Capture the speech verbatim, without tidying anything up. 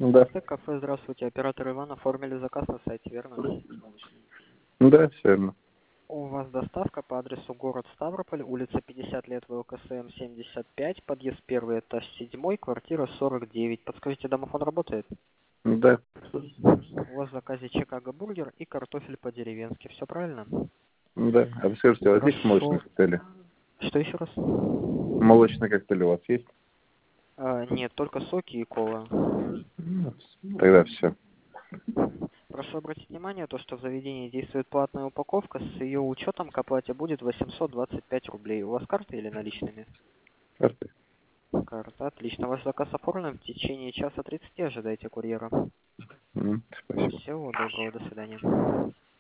Да. Кафе, здравствуйте. Оператор Иван, оформили заказ на сайте, верно? Да, все верно. У вас доставка по адресу город Ставрополь, улица пятьдесят лет ВЛКСМ семьдесят пять, подъезд первый, этаж седьмой, квартира сорок девять. Подскажите, домофон работает? Да. У вас в заказе Чикаго бургер и картофель по-деревенски. Все правильно? Да. А вы скажите, у вас есть молочные Хорошо. коктейли? Что еще раз? Молочные коктейли у вас есть? А, нет, только соки и кола. Ну, тогда все. Прошу обратить внимание, то, что в заведении действует платная упаковка, с ее учетом к оплате будет восемьсот двадцать пять рублей. У вас карта или наличными? Карты. Карта, отлично. Ваш заказ оформлен. В течение часа тридцати ожидайте курьера. М, Спасибо. Всего доброго, до свидания.